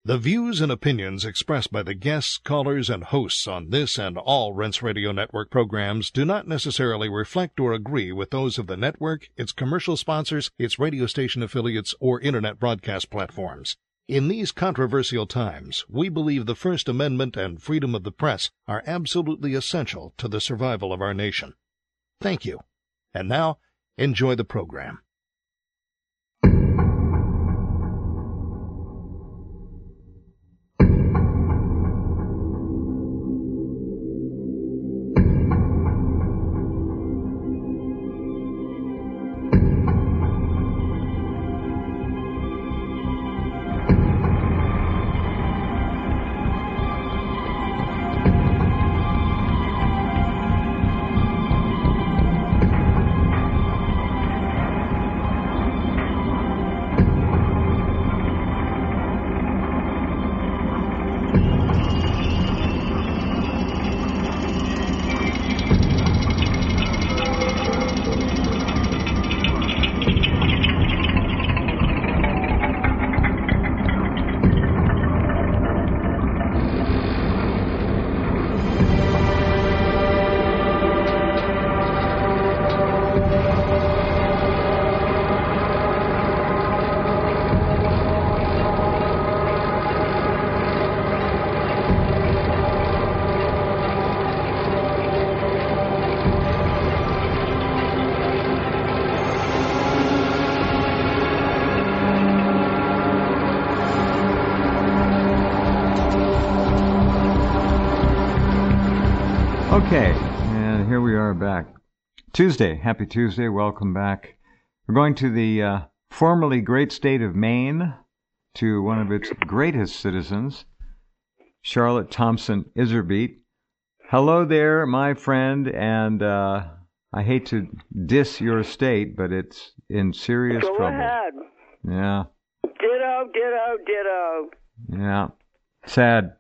The views and opinions expressed by the guests, callers, and hosts on this and all Rense Radio Network programs do not necessarily reflect or agree with those of the network, its commercial sponsors, its radio station affiliates, or Internet broadcast platforms. In these controversial times, we believe the First Amendment and freedom of the press are absolutely essential to the survival of our nation. Thank you. And now, enjoy the program. Okay, and here we are back. Tuesday. Happy Tuesday. Welcome back. We're going to the formerly great state of Maine, to one of its greatest citizens, Charlotte Thompson Iserbyt. Hello there, my friend, and I hate to diss your state, but it's in serious trouble. Go ahead. Yeah. Ditto. Yeah. Sad.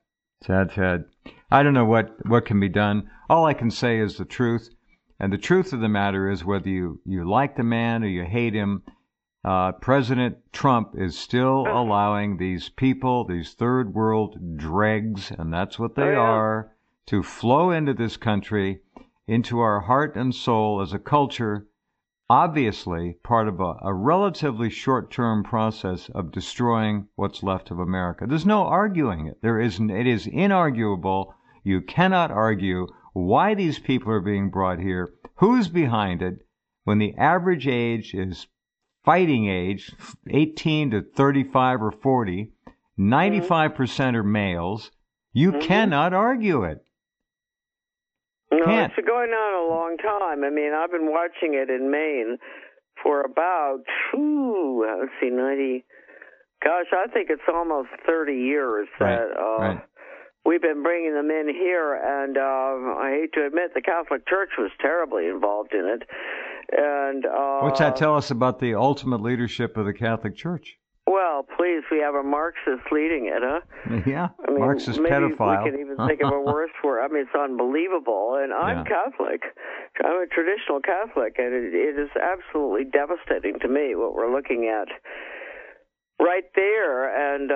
I don't know what can be done. All I can say is the truth. And the truth of the matter is, whether you like the man or you hate him, President Trump is still allowing these people, these third world dregs, and that's what they are, to flow into this country, into our heart and soul as a culture, obviously part of a relatively short-term process of destroying what's left of America. There's no arguing it. It is inarguable. You cannot argue why these people are being brought here, who's behind it, when the average age is fighting age, 18 to 35 or 40, 95% are males. You cannot argue it. No, Can't. it's been going on a long time. I mean, I've been watching it in Maine for about, 90, I think it's almost 30 years that we've been bringing them in here, and I hate to admit the Catholic Church was terribly involved in it. And what's that tell us about the ultimate leadership of the Catholic Church? Well, please, we have a Marxist leading it, huh? Yeah, I mean, Marxist maybe pedophile. We can even think of a worse word. I mean, it's unbelievable. And I'm Catholic. I'm a traditional Catholic, and it is absolutely devastating to me what we're looking at right there. And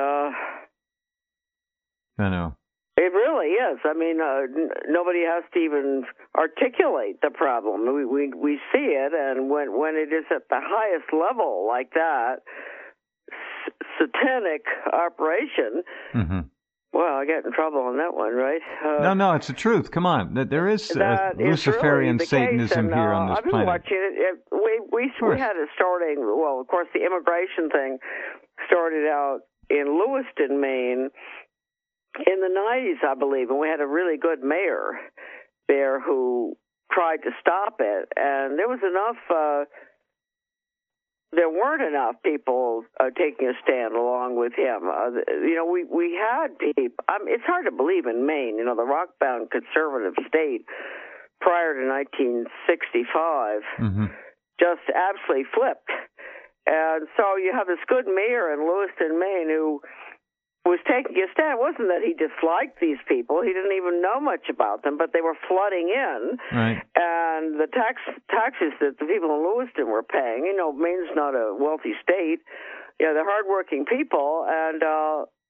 I know. It really is. I mean, nobody has to even articulate the problem. We see it, and when it is at the highest level like that, satanic operation. Well, I get in trouble on that one, right? No, it's the truth. Come on, there is Luciferian really Satanism here on this I've been planet. watching it. We had it starting. Well, of course, the immigration thing started out in Lewiston, Maine, in the 90s, I believe, and we had a really good mayor there who tried to stop it, and there was enough. There weren't enough people taking a stand along with him. We had people. It's hard to believe in Maine, the rock-bound conservative state prior to 1965, just absolutely flipped. And so you have this good mayor in Lewiston, Maine, who was taking a stand. It wasn't that he disliked these people. He didn't even know much about them, but they were flooding in. Right. And the taxes that the people in Lewiston were paying, Maine's not a wealthy state. They're hardworking people, and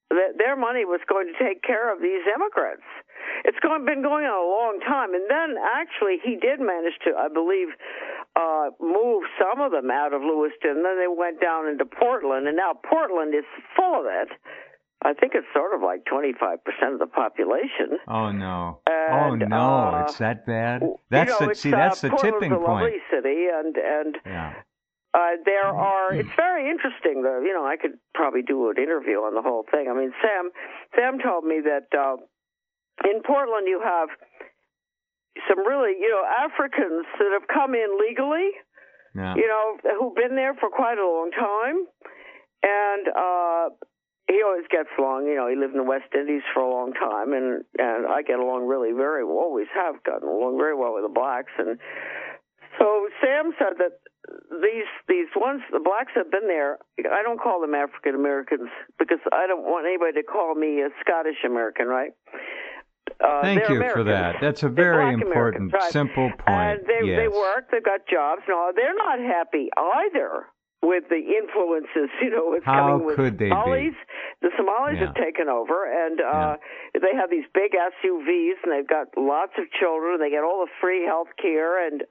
that their money was going to take care of these immigrants. It's been going on a long time. And then actually he did manage to, I believe, move some of them out of Lewiston. Then they went down into Portland, and now Portland is full of it. I think it's sort of like 25% of the population. Oh, no. And, oh, no. It's that bad? That's that's the tipping Portland's a point. lovely city, and yeah. There are. It's very interesting, though. I could probably do an interview on the whole thing. I mean, Sam told me that in Portland you have some really, Africans that have come in legally, who've been there for quite a long time, and he always gets along. He lived in the West Indies for a long time, and I get along really always have gotten along very well with the blacks. And so Sam said that these ones, the blacks have been there. I don't call them African Americans because I don't want anybody to call me a Scottish American, right? Thank you for that. That's a very important, right? Simple point. And they work, they've got jobs. No, they're not happy either with the influences, it's How coming with could they Somalis. be? The Somalis have taken over, and they have these big SUVs, and they've got lots of children. They get all the free health care, and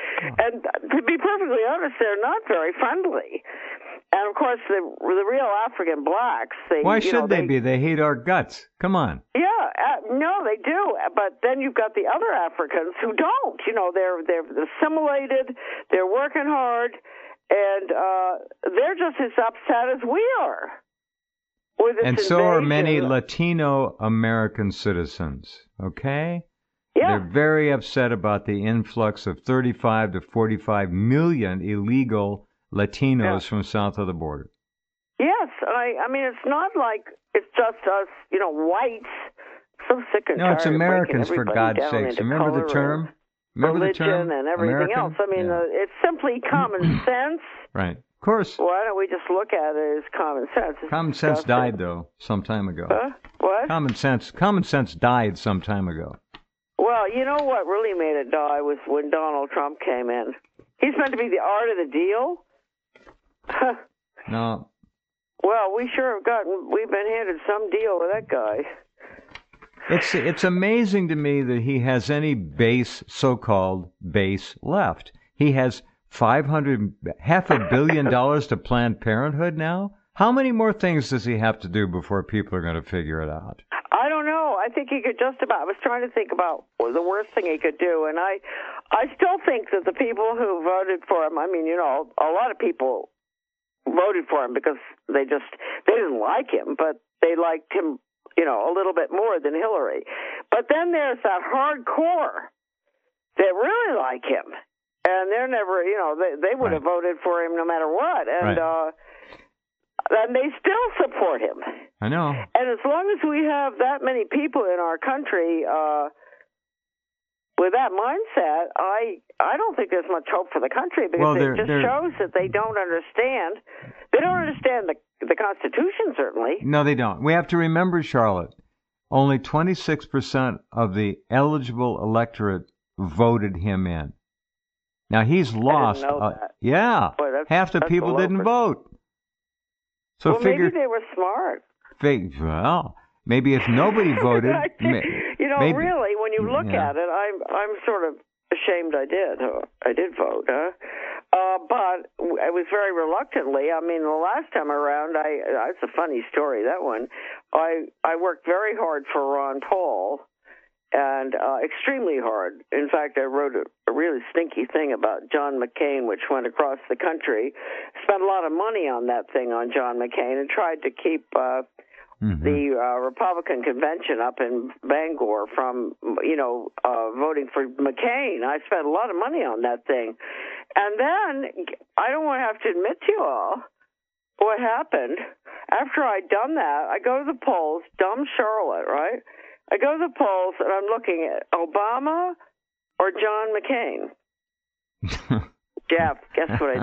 to be perfectly honest, they're not very friendly. And of course, the real African blacks. Why should they be? They hate our guts. Come on. Yeah, no, they do. But then you've got the other Africans who don't. They're assimilated. They're working hard, and they're just as upset as we are. With this and so are many invasion. Latino American citizens. Okay. Yeah. They're very upset about the influx of 35 to 45 million illegal Latinos from south of the border. Yes, I mean, it's not like it's just us, whites. So sick and tired. No, it's Americans, for God's sakes. Remember the term? Remember religion the term? And everything American? else. I mean, it's simply common sense. Right. Of course. Why don't we just look at it as common sense? Common sense died, though, some time ago. What? Common sense died some time ago. Well, you know what really made it die was when Donald Trump came in. He's meant to be the art of the deal. No. Well, we've been handed some deal with that guy. It's amazing to me that he has any so-called base left. He has $500 million to Planned Parenthood now. How many more things does he have to do before people are going to figure it out? I don't know. I think he could I was trying to think about the worst thing he could do, and I still think that the people who voted for him, I mean, a lot of people voted for him because they didn't like him, but they liked him, a little bit more than Hillary. But then there's that hardcore that really like him, and they're never, they would have voted for him no matter what, and and they still support him. I know. And as long as we have that many people in our country with that mindset, I don't think there's much hope for the country because it just shows that they don't understand. They don't understand the Constitution, certainly. No, they don't. We have to remember, Charlotte, only 26% of the eligible electorate voted him in. Now, he's lost. I didn't know that. Yeah. Boy, half the people didn't vote. So maybe they were smart. Well, maybe if nobody voted, maybe. Really, when you look at it, I'm sort of ashamed I did vote, but I was very reluctantly. I mean, the last time around, it's a funny story, that one. I worked very hard for Ron Paul, and extremely hard. In fact, I wrote a really stinky thing about John McCain, which went across the country. Spent a lot of money on that thing on John McCain and tried to keep the Republican convention up in Bangor from, voting for McCain. I spent a lot of money on that thing. And then, I don't want to have to admit to you all what happened. After I'd done that, I go to the polls, dumb Charlotte, right? I go to the polls, and I'm looking at Obama or John McCain. Jeff, guess what I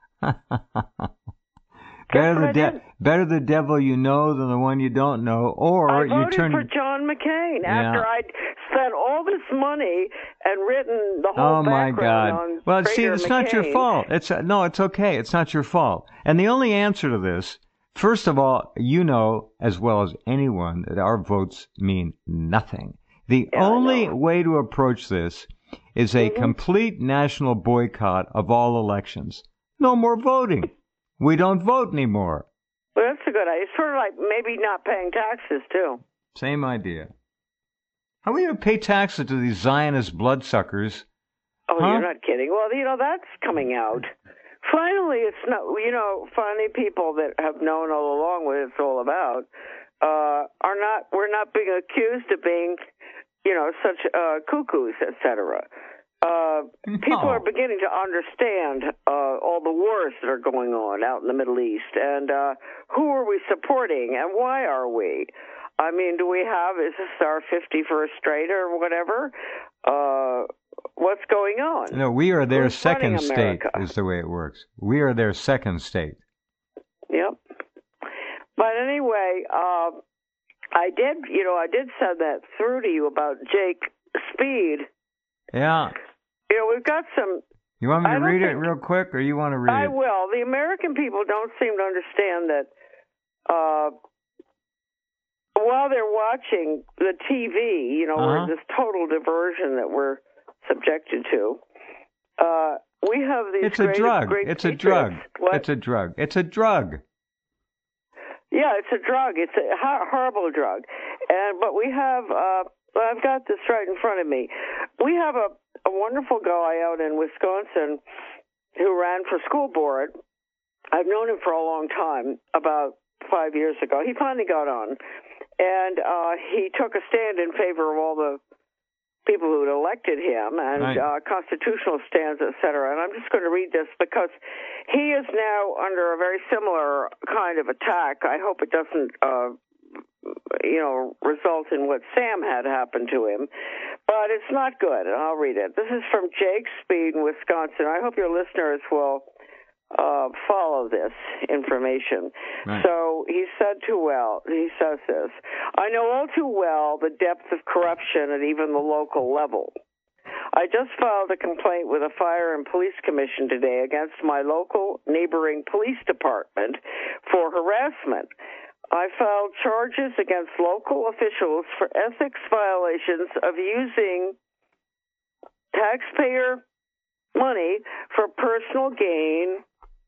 did? Better the devil you know than the one you don't know, or I you voted turn for John McCain after I'd spent all this money and written the whole background on Well, see, Trader it's McCain. not your fault. It's okay. It's not your fault. And the only answer to this, First of all, you know as well as anyone that our votes mean nothing. The only way to approach this is a complete national boycott of all elections. No more voting. We don't vote anymore. Well, that's a good idea. It's sort of like maybe not paying taxes, too. Same idea. How are we going to pay taxes to these Zionist bloodsuckers? Oh, You're not kidding. Well, that's coming out. Finally, it's not, finally people that have known all along what it's all about we're not being accused of being, such cuckoos, etc. People are beginning to understand all the wars that are going on out in the Middle East, and who are we supporting, and why are we? I mean, is this our 51st straight or whatever? What's going on? No, we are their second state, is the way it works. We are their second state. Yep. But anyway, I did send that through to you about Jake Speed. Yeah. We've got some... You want me to read it real quick, or you want to read it? I will. The American people don't seem to understand that while they're watching the TV, we're this total diversion that we're subjected to. We have these It's a drug. It's a drug. What? It's a drug. It's a drug. Yeah, it's a drug. It's a horrible drug. But we have, I've got this right in front of me. We have a wonderful guy out in Wisconsin who ran for school board. I've known him for a long time, about 5 years ago. He finally got on. And he took a stand in favor of all the people who had elected him and constitutional stands, et cetera. And I'm just going to read this because he is now under a very similar kind of attack. I hope it doesn't, result in what Sam had happen to him. But it's not good, and I'll read it. This is from Jake Speed in Wisconsin. I hope your listeners will follow this information. Right. So he says this, I know all too well the depth of corruption at even the local level. I just filed a complaint with the Fire and Police Commission today against my local neighboring police department for harassment. I filed charges against local officials for ethics violations of using taxpayer money for personal gain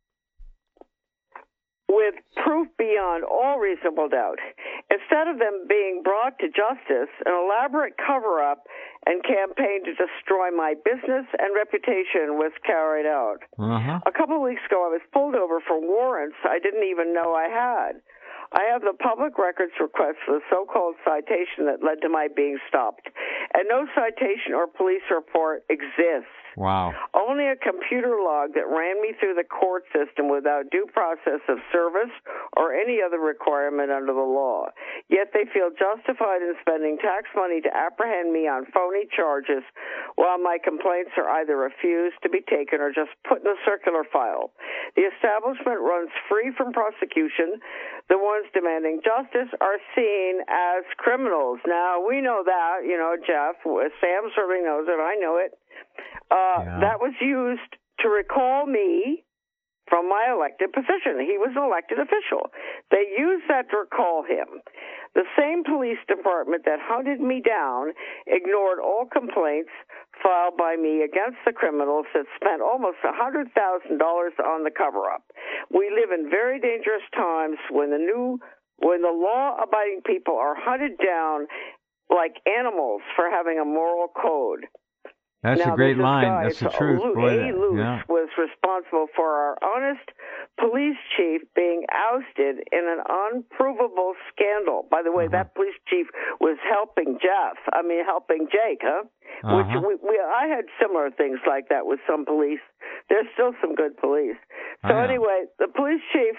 with proof beyond all reasonable doubt. Instead of them being brought to justice, an elaborate cover-up and campaign to destroy my business and reputation was carried out. A couple of weeks ago, I was pulled over for warrants I didn't even know I had. I have the public records request for the so-called citation that led to my being stopped, and no citation or police report exists. Wow. Only a computer log that ran me through the court system without due process of service or any other requirement under the law. Yet they feel justified in spending tax money to apprehend me on phony charges while my complaints are either refused to be taken or just put in a circular file. The establishment runs free from prosecution. The ones demanding justice are seen as criminals. Now, we know that, Jeff. Sam certainly knows it. I know it. That was used to recall me from my elected position. He was an elected official. They used that to recall him. The same police department that hunted me down ignored all complaints filed by me against the criminals that spent almost $100,000 on the cover-up. We live in very dangerous times when the law-abiding people are hunted down like animals for having a moral code. That's a great line. That's the truth. Luce was responsible for our honest police chief being ousted in an unprovable scandal. By the way, that police chief was helping Jake, huh? Which I had similar things like that with some police. There's still some good police. So anyway, the police chief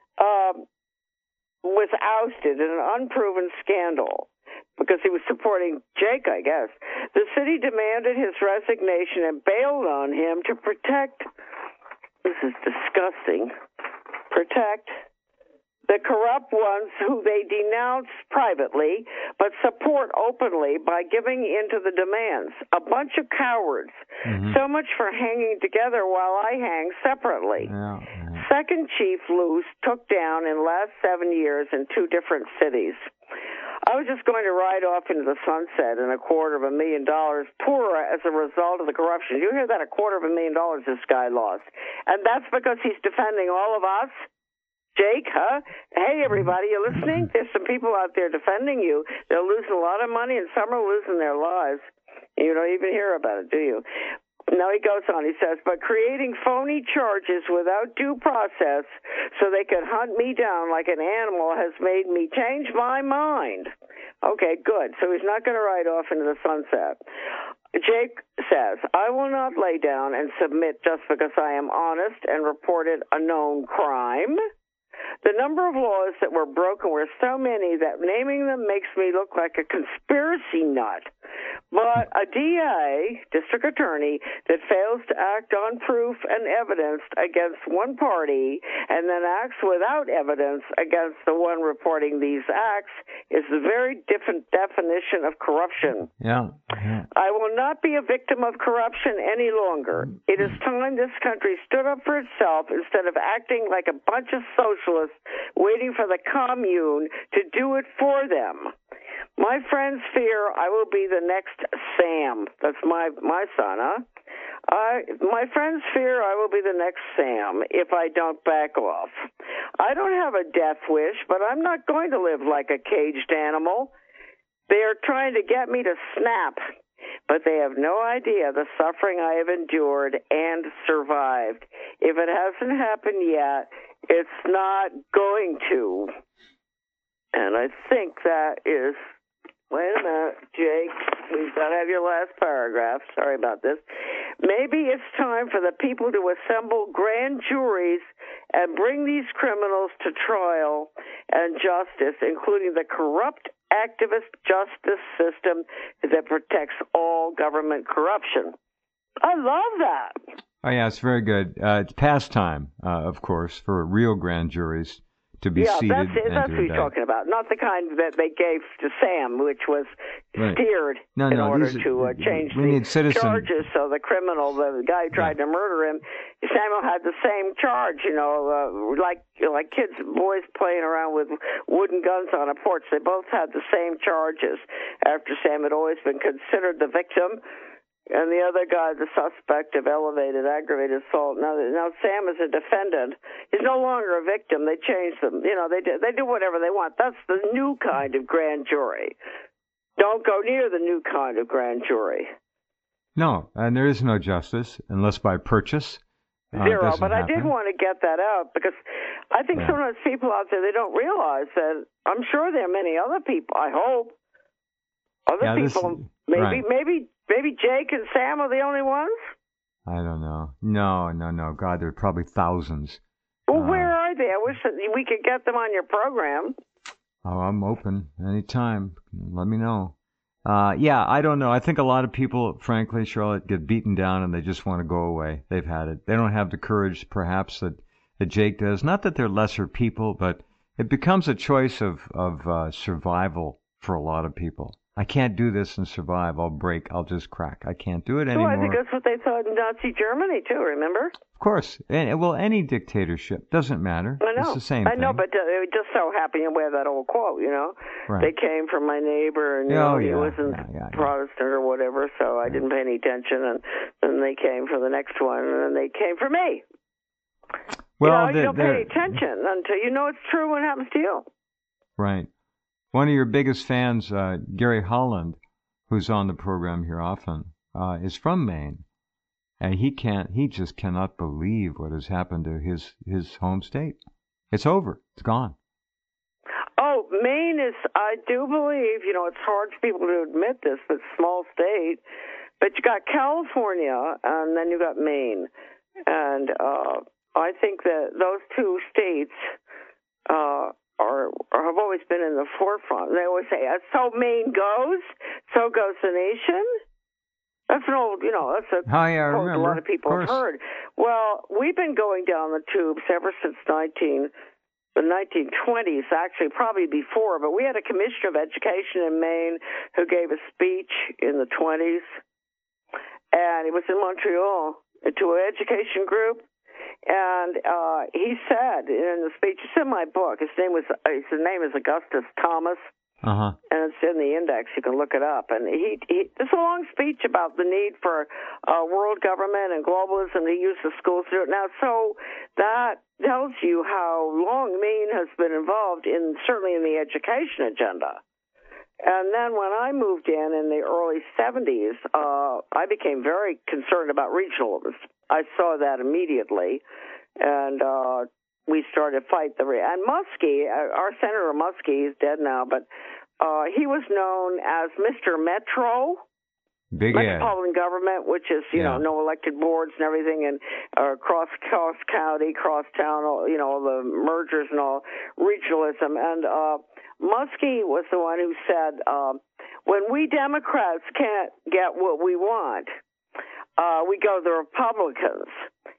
was ousted in an unproven scandal because he was supporting Jake, I guess. The city demanded his resignation and bailed on him to protect, this is disgusting, protect the corrupt ones who they denounce privately but support openly by giving in to the demands. A bunch of cowards. Mm-hmm. So much for hanging together while I hang separately. Yeah. Second Chief Luce took down in the last 7 years in 2 different cities. I was just going to ride off into the sunset in $250,000 poorer as a result of the corruption. You hear that? $250,000 this guy lost. And that's because he's defending all of us? Jake, huh? Hey, everybody, you listening? There's some people out there defending you. They're losing a lot of money, and some are losing their lives. You don't even hear about it, do you? No, he goes on. He says, but creating phony charges without due process so they could hunt me down like an animal has made me change my mind. Okay, good. So he's not going to ride off into the sunset. Jake says, I will not lay down and submit just because I am honest and reported a known crime. The number of laws that were broken were so many that naming them makes me look like a conspiracy nut. But a DA, district attorney, that fails to act on proof and evidence against one party and then acts without evidence against the one reporting these acts is a very different definition of corruption. Yeah. I will not be a victim of corruption any longer. It is time this country stood up for itself instead of acting like a bunch of socialists waiting for the commune to do it for them. My friends fear I will be the next Sam. That's my son, huh? My friends fear I will be the next Sam if I don't back off. I don't have a death wish, but I'm not going to live like a caged animal. They are trying to get me to snap, but they have no idea the suffering I have endured and survived. If it hasn't happened yet, it's not going to. And I think that is... Wait a minute, Jake. We've got to have your last paragraph. Sorry about this. Maybe it's time for the people to assemble grand juries and bring these criminals to trial and justice, including the corrupt activist justice system that protects all government corruption. I love that. Oh, yeah, it's very good. It's past time, of course, for real grand juries to be seated. That's what you're talking about, not the kind that they gave to Sam, which was steered in order to change the charges. So the criminal, the guy who tried to murder him, Samuel had the same charge, like kids, boys playing around with wooden guns on a porch. They both had the same charges after Sam had always been considered the victim. And the other guy, the suspect of aggravated assault. Now Sam is a defendant. He's no longer a victim. They changed them. They do whatever they want. That's the new kind of grand jury. Don't go near the new kind of grand jury. No, and there is no justice unless by purchase. Zero. But I did want to get that out because I think sometimes people out there, they don't realize that I'm sure there are many other people, I hope. Maybe Jake and Sam are the only ones? I don't know. No. God, there are probably thousands. Well, where are they? I wish that we could get them on your program. Oh, I'm open anytime. Let me know. I don't know. I think a lot of people, frankly, Charlotte, get beaten down and they just want to go away. They've had it. They don't have the courage, perhaps, that Jake does. Not that they're lesser people, but it becomes a choice of survival for a lot of people. I can't do this and survive. I'll break. I'll just crack. I can't do it anymore. Well, I think that's what they thought in Nazi Germany, too, remember? Of course. Any dictatorship. Doesn't matter. I know. It's the same thing. I know, but it just so happened to wear that old quote, Right. They came from my neighbor, and he wasn't Protestant or whatever, so I didn't pay any attention, and then they came for the next one, and then they came for me. Well, you don't pay attention until you know it's true when it happens to you. Right. One of your biggest fans, Gary Holland, who's on the program here often, is from Maine, and he just cannot believe what has happened to his home state. It's over. It's gone. Oh, Maine is, I do believe, it's hard for people to admit this, but small state, but you got California, and then you got Maine, and I think that those two states have always been in the forefront. They always say, so Maine goes, so goes the nation. That's an old, that's a quote a lot of people have heard. Well, we've been going down the tubes ever since the 1920s, actually, probably before, but we had a commissioner of education in Maine who gave a speech in the 20s, and it was in Montreal to an education group, and he said in the speech, it's in my book, his name is Augustus Thomas, and it's in the index, you can look it up, and it's a long speech about the need for world government and globalism to use the schools to do it. Now, so that tells you how long Maine has been involved certainly in the education agenda. And then when I moved in the early 70s, I became very concerned about regionalism. I saw that immediately, and we started to fight and Muskie, our Senator Muskie, he's dead now, but he was known as Mr. Metro. Metropolitan government, which is, no elected boards and everything, and cross county, cross town, all the mergers and all, regionalism. And Muskie was the one who said, when we Democrats can't get what we want, we go to the Republicans.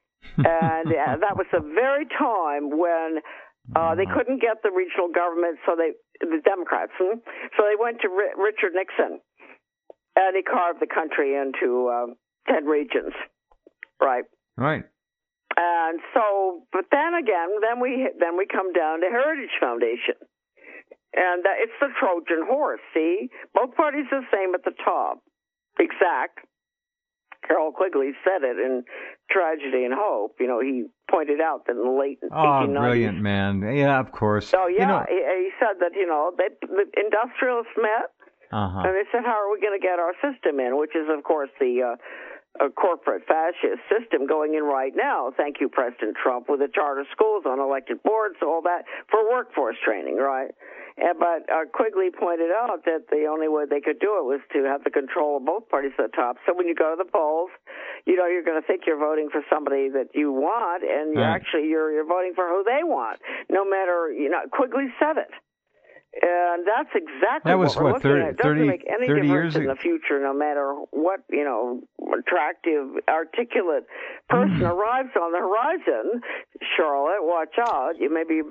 And that was the very time when they couldn't get the regional government, the Democrats, so they went to Richard Nixon. And he carved the country into 10 regions, right? Right. And so, but then again, then we come down to Heritage Foundation, and it's the Trojan horse. See, both parties are the same at the top. Exact. Carroll Quigley said it in Tragedy and Hope. He pointed out that in the late 1890s. Oh, brilliant man! Yeah, of course. Oh, yeah. He said that the industrialists met. And they said, how are we going to get our system in, which is, of course, the corporate fascist system going in right now. Thank you, President Trump, with the charter schools, unelected boards, all that, for workforce training, right? But Quigley pointed out that the only way they could do it was to have the control of both parties at the top. So when you go to the polls, you're going to think you're voting for somebody that you want, and you're voting for who they want. No matter, Quigley said it. And that's exactly what we're looking at. It doesn't make any difference in the future, no matter what, attractive, articulate person arrives on the horizon. Charlotte, watch out. You're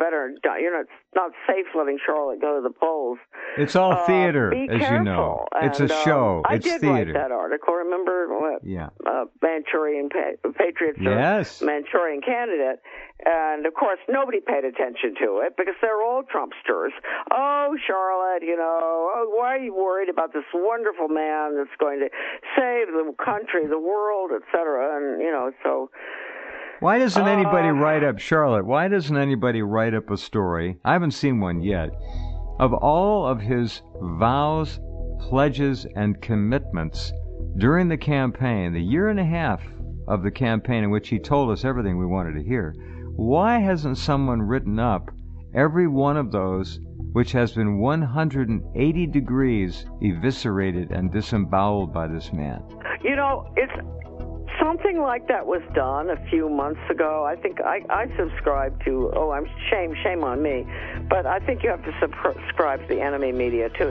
not safe letting Charlotte go to the polls. It's all theater, as careful. You know. It's a show. It's theater. I did write that article. Remember what? Yeah. Manchurian Patriots, yes. Manchurian Candidate. And, of course, nobody paid attention to it because they're all Trumpsters. Oh, Charlotte, why are you worried about this wonderful man that's going to save the country, the world, et cetera? And, so... Why doesn't anybody write up, Charlotte, why doesn't anybody write up a story, I haven't seen one yet, of all of his vows, pledges, and commitments during the campaign, the year and a half of the campaign in which he told us everything we wanted to hear? Why hasn't someone written up every one of those which has been 180 degrees eviscerated and disemboweled by this man? It's something like that was done a few months ago. I think I subscribe to, shame on me, but I think you have to subscribe to the enemy media too,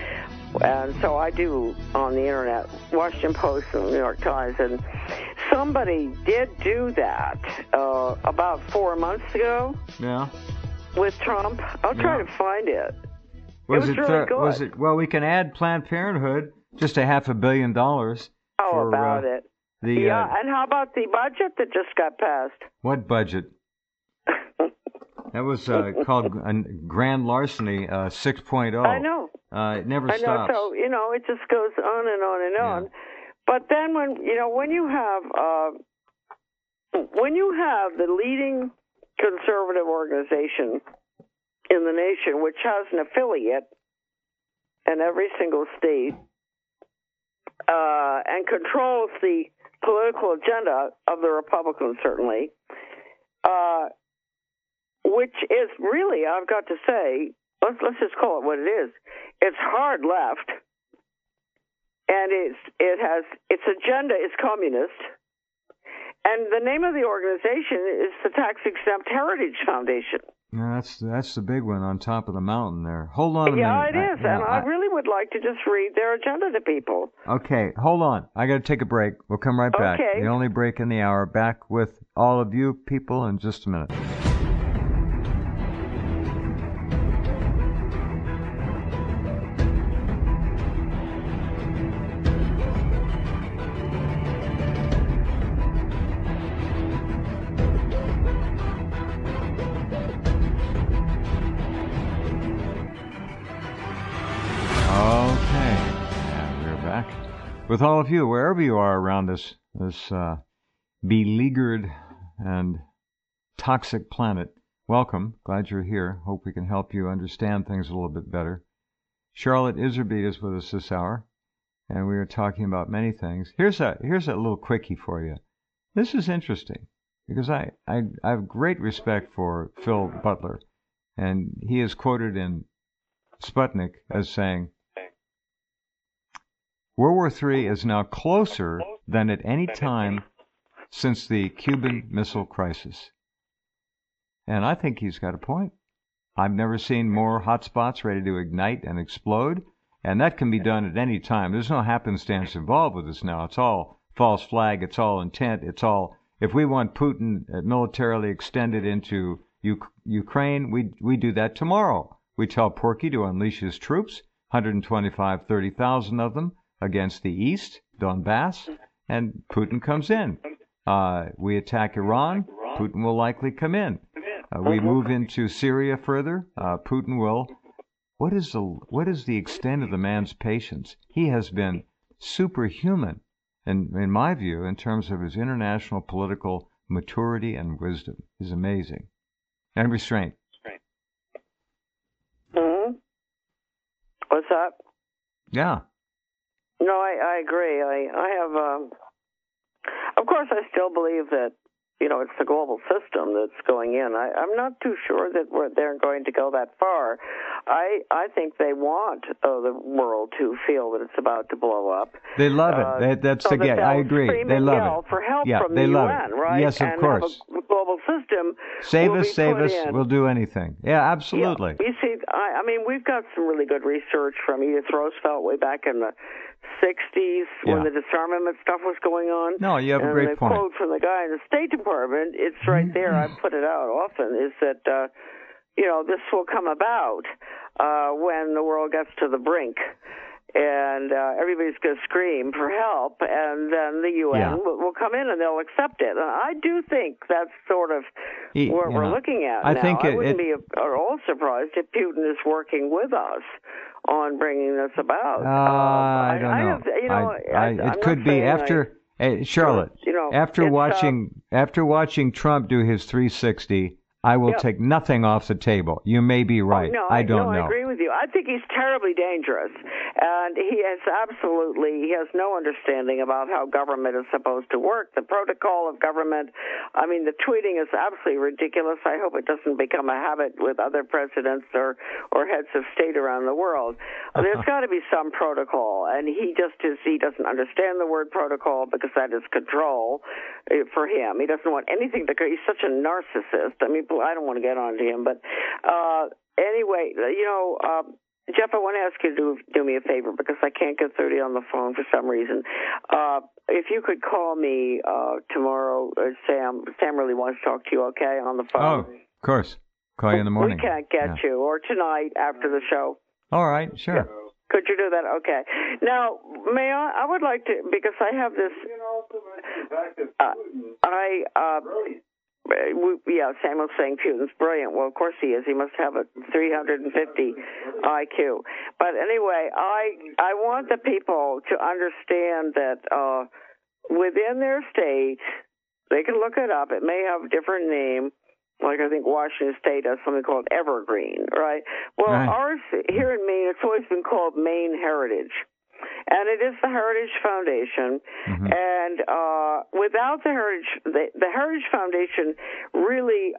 And so I do on the internet, Washington Post and the New York Times, and somebody did do that about 4 months ago. Yeah. With Trump. I'll try to find it. It was really good. Well, we can add Planned Parenthood, just $500 million. How about it? And how about the budget that just got passed? What budget? That was called Grand Larceny 6.0. I know. It never stops. I know. So, it just goes on and on and on. But then when you have the leading conservative organization in the nation, which has an affiliate in every single state, and controls the political agenda of the Republicans, certainly, which is really, I've got to say, let's just call it what it is. It's hard left, and its agenda is communist. And the name of the organization is the Tax Exempt Heritage Foundation. Yeah, that's the big one on top of the mountain there. Hold on a minute. Yeah, it is. I really would like to just read their agenda to people. Okay, hold on. I got to take a break. We'll come right back. Okay. The only break in the hour. Back with all of you people in just a minute. with all of you, wherever you are around this beleaguered and toxic planet. Welcome. Glad you're here. Hope we can help you understand things a little bit better. Charlotte Iserbyt is with us this hour, and we are talking about many things. Here's a little quickie for you. This is interesting because I have great respect for Phil Butler, and he is quoted in Sputnik as saying, World War III is now closer than at any time since the Cuban Missile Crisis. And I think he's got a point. I've never seen more hotspots ready to ignite and explode, and that can be done at any time. There's no happenstance involved with this now. It's all false flag. It's all intent. It's all, if we want Putin militarily extended into Ukraine, we do that tomorrow. We tell Porky to unleash his troops, 30,000 of them, against the east, Donbass, and Putin comes in. We attack Iran, Putin will likely come in. We move into Syria further, Putin will. What is the extent of the man's patience? He has been superhuman, in my view, in terms of his international political maturity and wisdom. He's amazing. And restraint. Mm-hmm. What's that? Yeah. No, I agree. I have, of course, I still believe that, it's the global system that's going in. I'm not too sure that they're going to go that far. I think they want the world to feel that it's about to blow up. They love it. I agree. They love it. For help yeah, from they the love UN, it. right? Yes, of course. Have a global system. Save us. We'll do anything. Yeah, absolutely. Yeah. You see, I mean, we've got some really good research from Edith Roosevelt way back in the 60s when the disarmament stuff was going on. No, you have a great point. And the quote from the guy in the State Department, it's right there, I put it out often, is that, this will come about when the world gets to the brink. And everybody's going to scream for help, and then the UN will come in and they'll accept it. And I do think that's sort of what we're looking at now. I wouldn't be at all surprised if Putin is working with us on bringing this about. I don't know. It could be after Charlotte. After watching Trump do his 360. I will take nothing off the table. You may be right. I don't know. I agree with you. I think he's terribly dangerous. And he has no understanding about how government is supposed to work, the protocol of government. I mean, the tweeting is absolutely ridiculous. I hope it doesn't become a habit with other presidents or heads of state around the world. There's got to be some protocol. And he doesn't understand the word protocol because that is control for him. He doesn't want anything to go. He's such a narcissist. I mean, I don't want to get on to him, but anyway, Jeff, I want to ask you to do me a favor because I can't get through to you on the phone for some reason. If you could call me tomorrow, Sam really wants to talk to you, okay, on the phone. Oh, of course. Call you in the morning. We can't get you, or tonight after the show. All right, sure. Yeah. Could you do that? Okay. Now, may I would like to, because I have this, Samuel's saying Putin's brilliant. Well, of course he is. He must have a 350 IQ. But anyway, I want the people to understand that within their state, they can look it up. It may have a different name. Like I think Washington State has something called Evergreen, right? Well, ours here in Maine, it's always been called Maine Heritage. And it is the Heritage Foundation. Mm-hmm. And without the Heritage Foundation really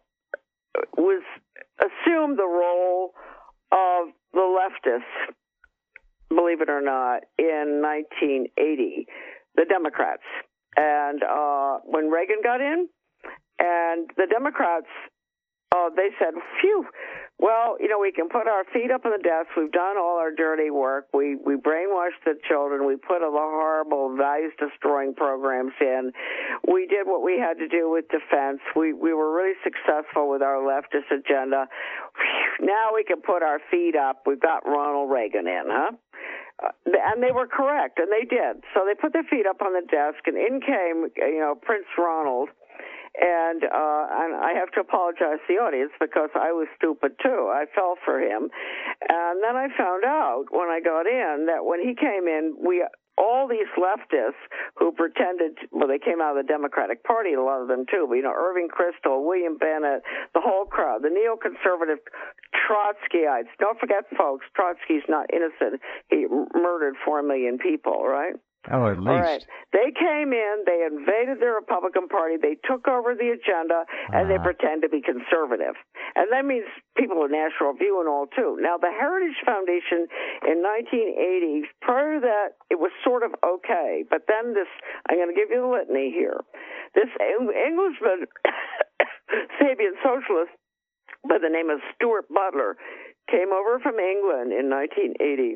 assumed the role of the leftists, believe it or not, in 1980, the Democrats. And when Reagan got in, and the Democrats, they said, phew, well, we can put our feet up on the desk. We've done all our dirty work. We brainwashed the children. We put all the horrible values-destroying programs in. We did what we had to do with defense. We were really successful with our leftist agenda. Whew, now we can put our feet up. We've got Ronald Reagan in, huh? And they were correct, and they did. So they put their feet up on the desk, and in came, Prince Ronald. And I have to apologize to the audience because I was stupid too. I fell for him. And then I found out when I got in that when he came in, all these leftists who pretended, well, they came out of the Democratic Party, a lot of them too, but, you know, Irving Kristol, William Bennett, the whole crowd, the neoconservative Trotskyites. Don't forget, folks, Trotsky's not innocent. He murdered 4 million people, right? Oh, at least. All right. They came in, they invaded the Republican Party, they took over the agenda, and they pretend to be conservative. And that means people with National Review and all, too. Now, the Heritage Foundation in 1980, prior to that, it was sort of okay. But then this, I'm going to give you the litany here. This Englishman, Fabian socialist, by the name of Stuart Butler, came over from England in 1980.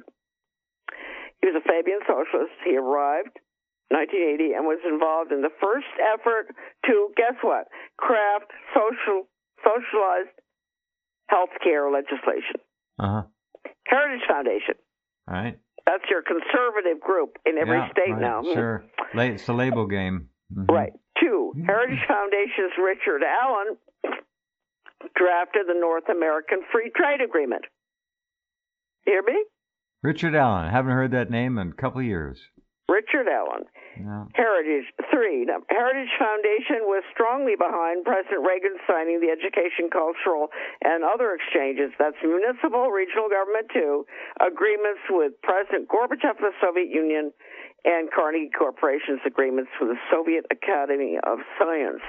He was a Fabian socialist. He arrived in 1980 and was involved in the first effort to, guess what, craft socialized health care legislation. Heritage Foundation. All right. That's your conservative group in every state now. Sure. It's the label game. Right. 2, Heritage Foundation's Richard Allen drafted the North American Free Trade Agreement. Hear me? Richard Allen. I haven't heard that name in a couple of years. Richard Allen. Yeah. Heritage. 3, Heritage Foundation was strongly behind President Reagan signing the Education, Cultural, and other exchanges, that's municipal, regional government too, agreements with President Gorbachev of the Soviet Union and Carnegie Corporation's agreements with the Soviet Academy of Science.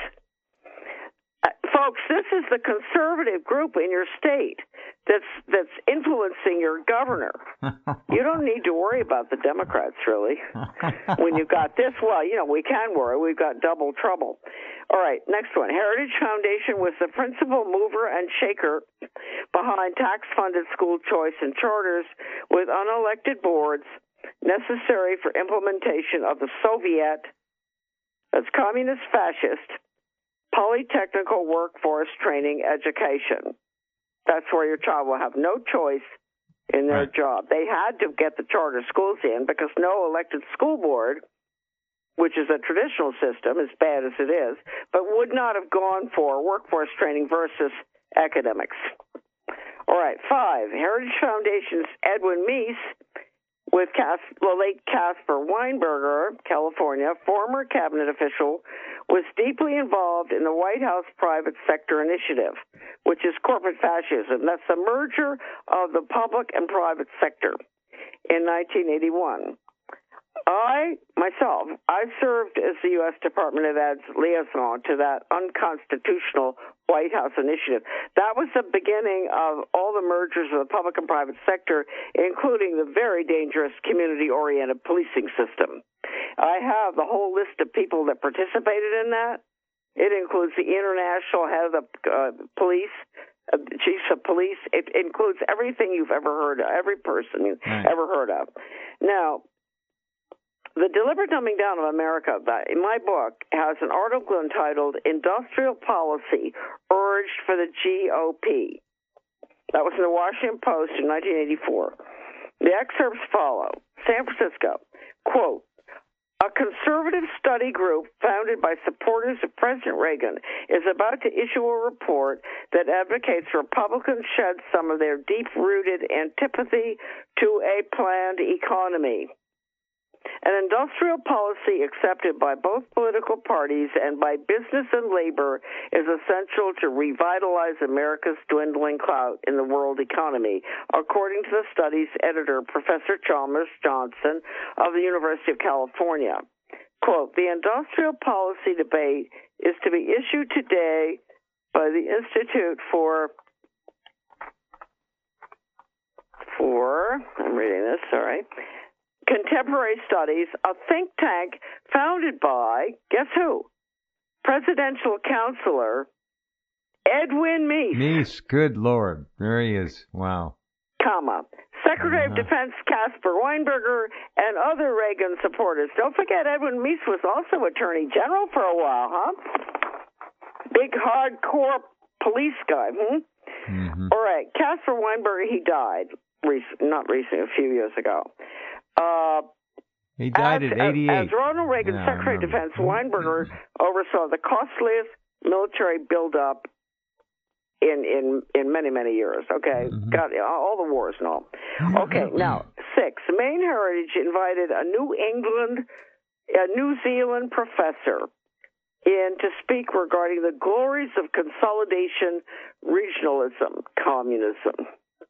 Folks, this is the conservative group in your state that's influencing your governor. You don't need to worry about the Democrats, really. When you've got this, well, you know, we can worry. We've got double trouble. All right, next one. Heritage Foundation was the principal mover and shaker behind tax-funded school choice and charters with unelected boards necessary for implementation of the Soviet, that's communist fascist, polytechnical workforce training education. That's where your child will have no choice in their job. They had to get the charter schools in because no elected school board, which is a traditional system, as bad as it is, but would not have gone for workforce training versus academics. All right, 5, Heritage Foundation's Edwin Meese, with the late Caspar Weinberger, California, former cabinet official, was deeply involved in the White House Private Sector Initiative, which is corporate fascism. That's the merger of the public and private sector in 1981. I served as the U.S. Department of Ed's liaison to that unconstitutional White House initiative. That was the beginning of all the mergers of the public and private sector, including the very dangerous community-oriented policing system. I have the whole list of people that participated in that. It includes the international head of the police, chiefs of police. It includes everything you've ever heard of, every person you've ever heard of. Now, The Deliberate Dumbing Down of America, in my book, has an article entitled Industrial Policy Urged for the GOP. That was in the Washington Post in 1984. The excerpts follow. San Francisco, quote, a conservative study group founded by supporters of President Reagan is about to issue a report that advocates Republicans shed some of their deep-rooted antipathy to a planned economy. An industrial policy accepted by both political parties and by business and labor is essential to revitalize America's dwindling clout in the world economy, according to the study's editor, Professor Chalmers Johnson of the University of California. Quote, the industrial policy debate is to be issued today by the Institute for I'm reading this, sorry, Contemporary Studies, a think tank founded by, guess who? Presidential counselor Edwin Meese. Meese, good Lord. There he is. Wow. Secretary of Defense Caspar Weinberger and other Reagan supporters. Don't forget, Edwin Meese was also Attorney General for a while, huh? Big, hardcore police guy, Mm-hmm. All right, Caspar Weinberger, he died, not recently, a few years ago. He died at 88. As Ronald Reagan, Secretary of Defense, Weinberger oversaw the costliest military buildup in many, many years, okay? Mm-hmm. Got all the wars and all. Okay, now, 6, Maine Heritage invited a New Zealand professor in to speak regarding the glories of consolidation, regionalism, communism.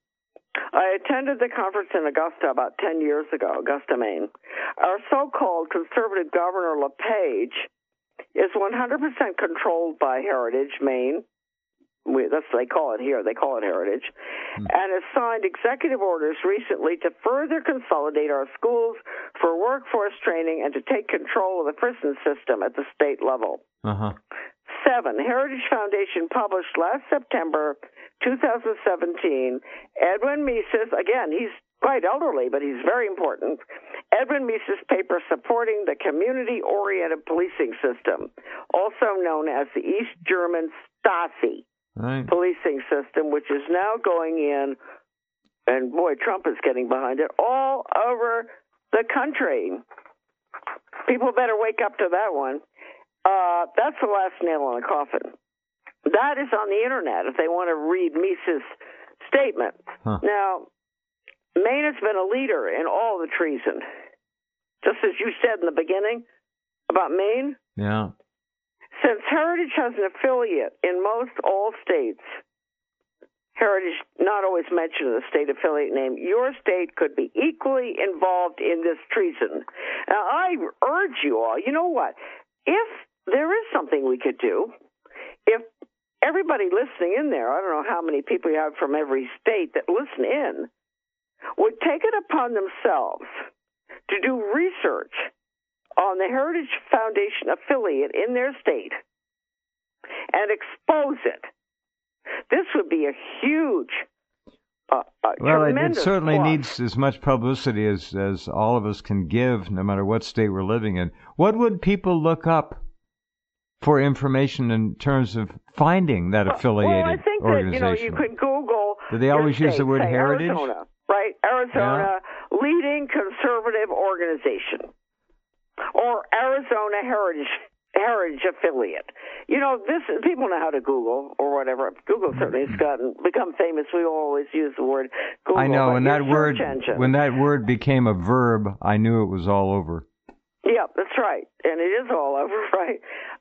I attended the conference in Augusta about 10 years ago, Augusta, Maine. Our so-called conservative governor, LePage, is 100% controlled by Heritage, Maine. That's what they call it here. They call it Heritage. And has signed executive orders recently to further consolidate our schools for workforce training and to take control of the prison system at the state level. 7, Heritage Foundation published last September 2017, Edwin Mises, again, he's quite elderly, but he's very important, Edwin Mises' paper supporting the community-oriented policing system, also known as the East German Stasi policing system, which is now going in, and boy, Trump is getting behind it, all over the country. People better wake up to that one. That's the last nail in the coffin. That is on the internet if they want to read Mises' statement. Now, Maine has been a leader in all the treason. Just as you said in the beginning about Maine. Yeah. Since Heritage has an affiliate in most all states, Heritage not always mentioned the state affiliate name, your state could be equally involved in this treason. Now, I urge you all, you know what? If there is something we could do, if everybody listening in there, I don't know how many people you have from every state that listen in, would take it upon themselves to do research on the Heritage Foundation affiliate in their state and expose it. This would be a huge, well, it certainly plus. Needs as much publicity as all of us can give, no matter what state we're living in. What would people look up for information in terms of finding that affiliated I think organization? that, you could Google. Do they always use the word heritage? Arizona, right? Arizona, leading conservative organization. Or Arizona Heritage affiliate. People know how to Google or whatever. Google certainly has become famous. We always use the word Google. I know, when that word became a verb, I knew it was all over. Yeah, that's right. And it is all over, right?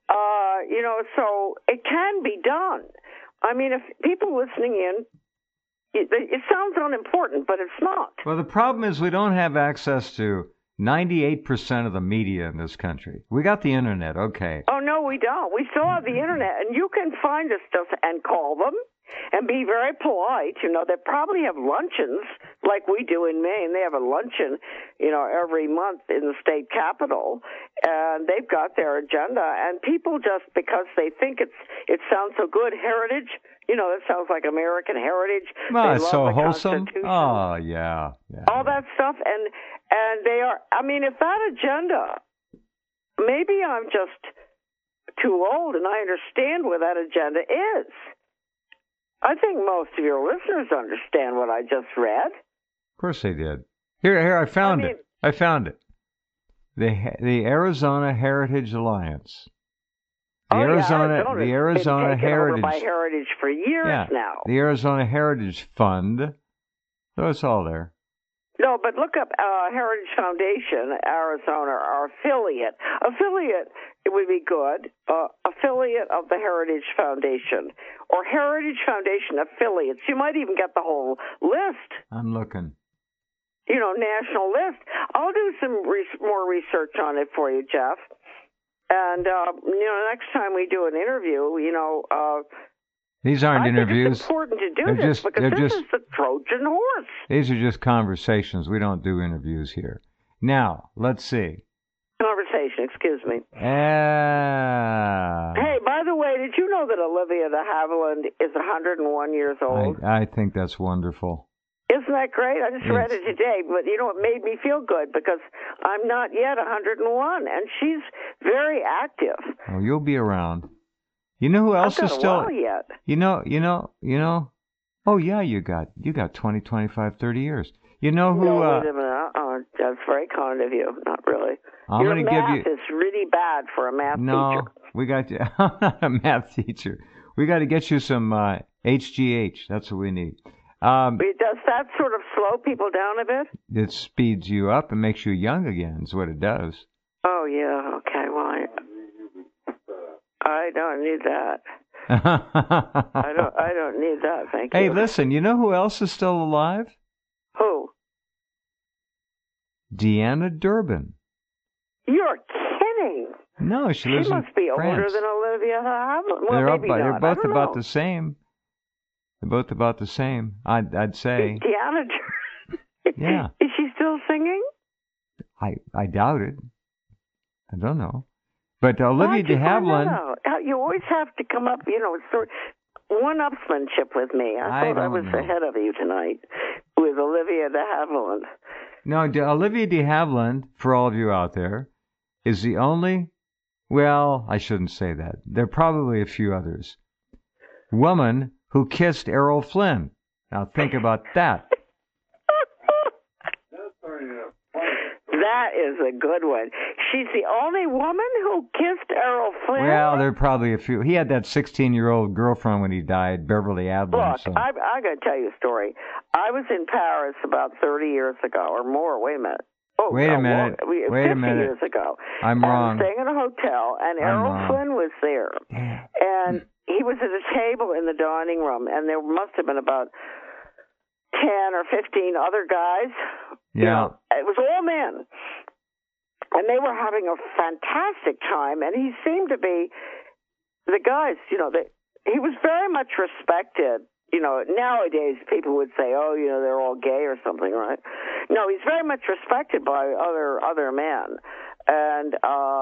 So it can be done. I mean, if people listening in, it sounds unimportant, but it's not. Well, the problem is we don't have access to 98% of the media in this country. We got the internet, okay. Oh, no, we don't. We still have the internet, and you can find us stuff and call them and be very polite. They probably have luncheons like we do in Maine. They have a luncheon, every month in the state capitol, and they've got their agenda. And people just, because they think it sounds so good, heritage, that sounds like American heritage. Oh, it's so wholesome. Oh, yeah. All that stuff, and they are, if that agenda, maybe I'm just too old and I understand what that agenda is. I think most of your listeners understand what I just read. Of course they did. Here, I found it. I found it. The Arizona Heritage Alliance. The Arizona Heritage. Over by Heritage for years now. The Arizona Heritage Fund. So it's all there. No, but look up Heritage Foundation, Arizona, our affiliate. Affiliate, it would be good. Affiliate of the Heritage Foundation. Or Heritage Foundation affiliates. You might even get the whole list. I'm looking. National list. I'll do some more research on it for you, Jeff. And, next time we do an interview, these aren't interviews. It's important to do this because this is the Trojan horse. These are just conversations. We don't do interviews here. Now, let's see. Conversation, excuse me. Hey, by the way, did you know that Olivia de Havilland is 101 years old? I think that's wonderful. Isn't that great? I just read it today, but it made me feel good because I'm not yet 101, and she's very active. Oh, you'll be around. You know who else is still? Yet. Oh yeah, you got 20, 25, 30 years. You know who? No, wait a minute. That's very kind of you. Not really. Your math is really bad for a math teacher. No, we got you. I'm not a math teacher. We got to get you some HGH. That's what we need. Does that sort of slow people down a bit? It speeds you up and makes you young again, is what it does. Oh, yeah. Okay. Well, I don't need that. I don't need that. Thank you. Hey, listen, you know who else is still alive? Who? Deanna Durbin. You're kidding. No, she lives in France. She must be older than Olivia Havilland. Well, they're both about the same. They're both about the same, I'd say. Deanna Durbin. Yeah. Is she still singing? I doubt it. I don't know. But Olivia de Havilland... You always have to come up, sort of one-upsmanship with me. I thought I was ahead of you tonight with Olivia de Havilland. No, Olivia de Havilland, for all of you out there, is the only... Well, I shouldn't say that. There are probably a few others. Woman who kissed Errol Flynn. Now think about that. That is a good one. She's the only woman who kissed Errol Flynn? Well, there are probably a few. He had that 16-year-old girlfriend when he died, Beverly Adlam. Look, I got to tell you a story. I was in Paris about 30 years ago or more. Wait a minute. Oh, Wait a minute. 50 years ago. I'm wrong. I was staying in a hotel, and Errol Flynn was there. And he was at a table in the dining room, and there must have been about 10 or 15 other guys. Yeah. It was all men. And they were having a fantastic time, and he seemed to be, the guys, he was very much respected. Nowadays people would say, oh, they're all gay or something, right? No, he's very much respected by other men. And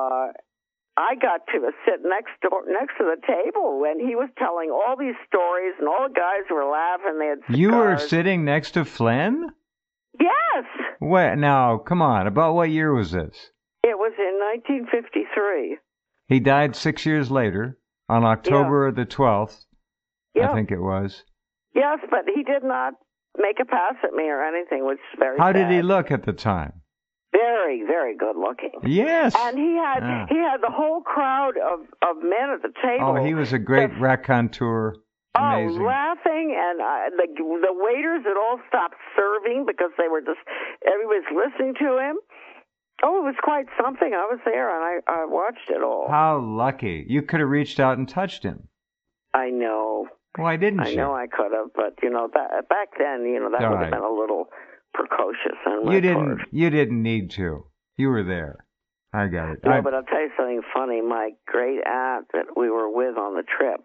I got to sit next to the table when he was telling all these stories, and all the guys were laughing. They had cigars. You were sitting next to Flynn? Yes. Wait, now, come on. About what year was this? It was in 1953. He died 6 years later, on October the 12th, I think it was. Yes, but he did not make a pass at me or anything, which is very How sad. did he look at the time? Very, very good looking. Yes. And he had the whole crowd of men at the table. Oh, he was a great raconteur. Amazing. Oh, laughing, and the waiters had all stopped serving because everybody's listening to him. Oh, it was quite something. I was there, and I watched it all. How lucky. You could have reached out and touched him. I know. Why didn't you? I know I could have, but, back then, that would have been a little precocious on my part. You didn't need to. You were there. I got it. No, but I'll tell you something funny. My great aunt that we were with on the trip,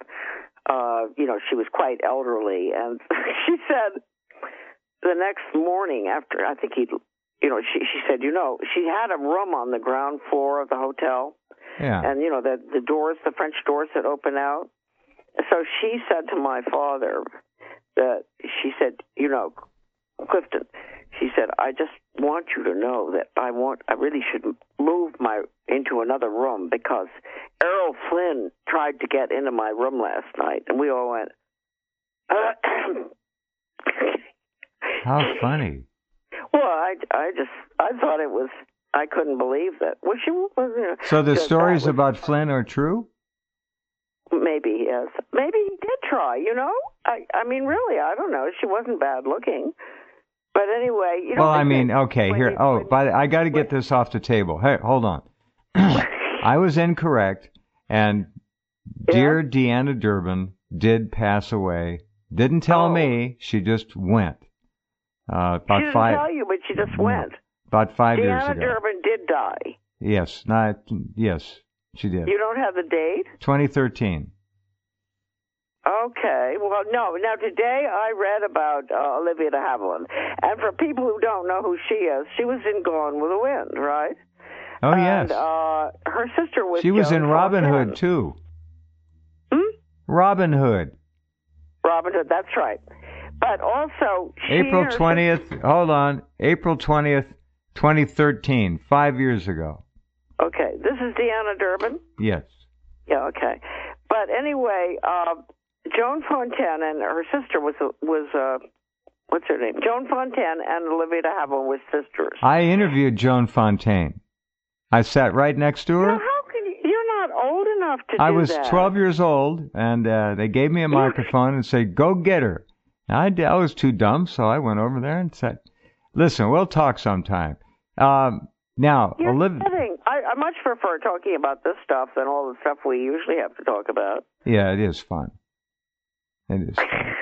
she was quite elderly, and she said the next morning after, I think she said, she had a room on the ground floor of the hotel. Yeah. And, the French doors that open out. So she said to my father she said, Clifton, she said, I just want you to know that I really should move into another room because Errol Flynn tried to get into my room last night. And we all went, How funny. Well, I thought it was, I couldn't believe that. So the stories about Flynn are true? Maybe, yes. Maybe he did try, I mean, really, I don't know. She wasn't bad looking. But anyway, Well, I mean, okay, here. I got to get this off the table. Hey, hold on. I was incorrect, and dear Deanna Durbin did pass away. Didn't tell me. She just went. She didn't tell you, but she just went. About 5 years ago. Deanna Durbin did die. Yes, yes, she did. You don't have the date? 2013. Okay. Well, no. Now, today I read about Olivia de Havilland. And for people who don't know who she is, she was in Gone with the Wind, right? Oh, yes. And her sister was She was in Robin Hood, too. Robin Hood. Robin Hood, that's right. But also... April 20th, hold on. April 20th, 2013, 5 years ago. Okay. This is Deanna Durbin? Yes. Yeah, okay. But anyway... Joan Fontaine and her sister was what's her name? Joan Fontaine and Olivia de Havilland were sisters. I interviewed Joan Fontaine. I sat right next to her. Now, how can you're not old enough to do that. I was 12 years old, and they gave me a microphone and said, go get her. I was too dumb, so I went over there and said, listen, we'll talk sometime. Now, You're Olivia... kidding. I much prefer talking about this stuff than all the stuff we usually have to talk about. Yeah, it is fun. It is fun.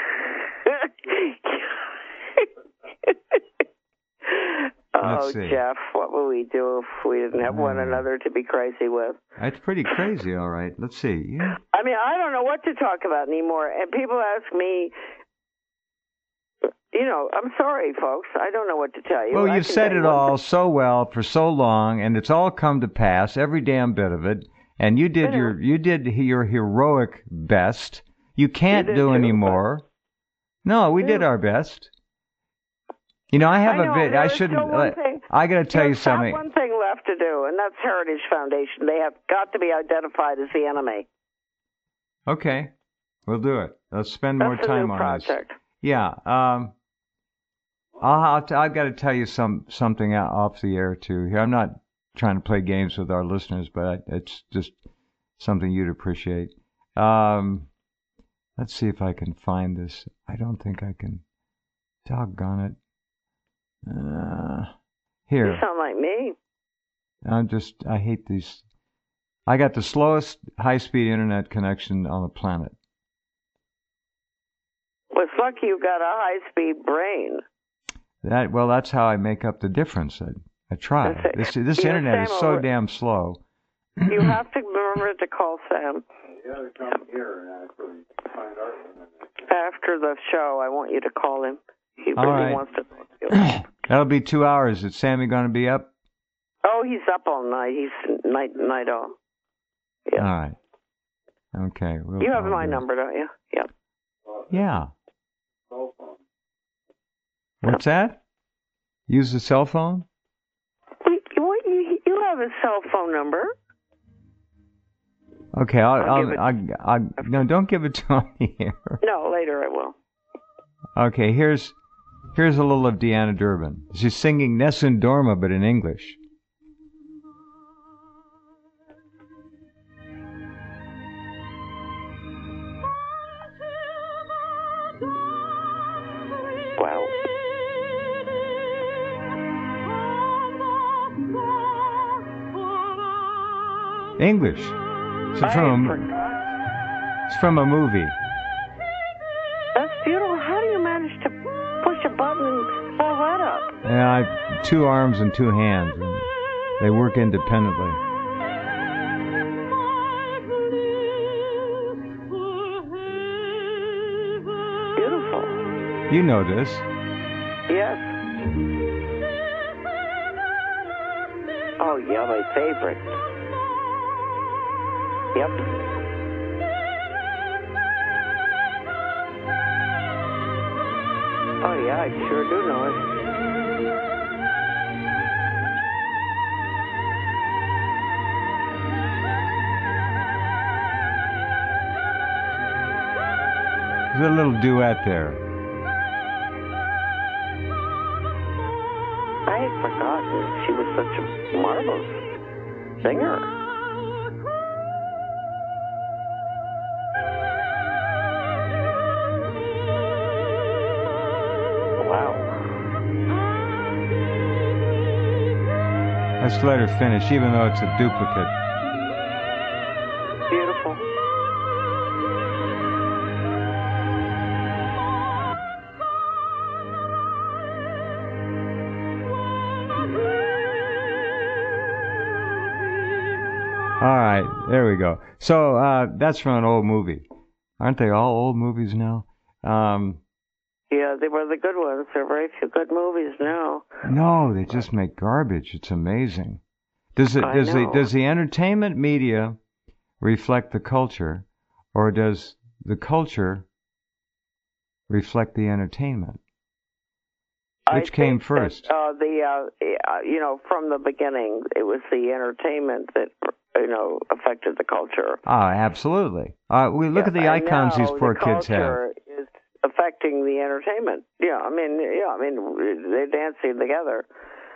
Oh, Jeff, what would we do if we didn't have one another to be crazy with? That's pretty crazy, all right. Let's see. Yeah. I mean, I don't know what to talk about anymore. And people ask me, you know, I'm sorry, folks. I don't know what to tell you. Well, you've said it all so well for so long, and it's all come to pass, every damn bit of it. And you did your heroic best. You can't do any more. No, we did our best. You know, I have a bit. I shouldn't. I got to tell you something. There's one thing left to do, and that's Heritage Foundation. They have got to be identified as the enemy. Okay, we'll do it. Let's spend more time on this. Yeah. I've got to tell you something off the air too. Here, I'm not trying to play games with our listeners, but it's just something you'd appreciate. Let's see if I can find this. I don't think I can. Doggone it. Here. You sound like me. I hate these. I got the slowest high-speed internet connection on the planet. Well, it's lucky you got a high-speed brain. That's how I make up the difference. I try. This internet is so damn slow. You have to remember to call Sam. You gotta come here and actually find out. After the show, I want you to call him. He really wants to talk to you. That'll be 2 hours. Is Sammy going to be up? Oh, he's up all night. He's night off. Yeah. All right. Okay. You have my number, don't you? Yep. Yeah. What's that? Use the cell phone? You have a cell phone number. Okay, no, don't give it to me here. No, later I will. Okay, here's a little of Deanna Durbin. She's singing Nessun Dorma, but in English. Wow. English. It's from a movie. That's beautiful. How do you manage to push a button and pull that up? Yeah, I have 2 arms and 2 hands, and they work independently. Beautiful. You know this. Yes. Oh, yeah, my favorite. Yep. Oh, yeah, I sure do know it. There's a little duet there. I had forgotten she was such a marvelous singer. Let's let her finish, even though it's a duplicate. Beautiful. All right, there we go. So that's from an old movie. Aren't they all old movies now? Yeah, they were the good ones. There are very few good movies now. No, they just make garbage. It's amazing. Does the entertainment media reflect the culture, or does the culture reflect the entertainment? Which came first? From the beginning, it was the entertainment that affected the culture. Ah, absolutely. We look at the icons these poor kids have. Is affecting the entertainment. I mean, they're dancing together.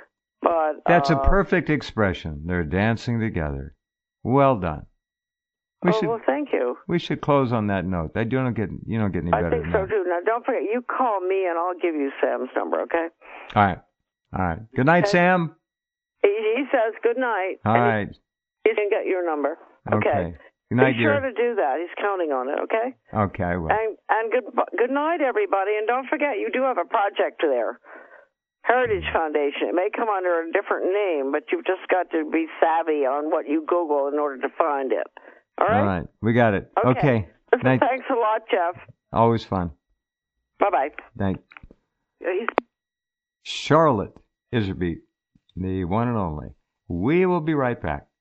But that's a perfect expression. They're dancing together. Well done. Well, thank you. We should close on that note. You don't get any better. I think than so that. too. Now, don't forget, you call me and I'll give you Sam's number. Okay? All right. Good night, Sam. He says good night. All right. He can get your number. Okay. Good night, Be sure to do that. He's counting on it. Okay. Okay, I will. And good night, everybody. And don't forget, you do have a project there. Heritage Foundation. It may come under a different name, but you've just got to be savvy on what you Google in order to find it. All right? All right. We got it. Okay. Listen, thanks a lot, Jeff. Always fun. Bye-bye. Night. Charlotte Iserbyt, the one and only. We will be right back.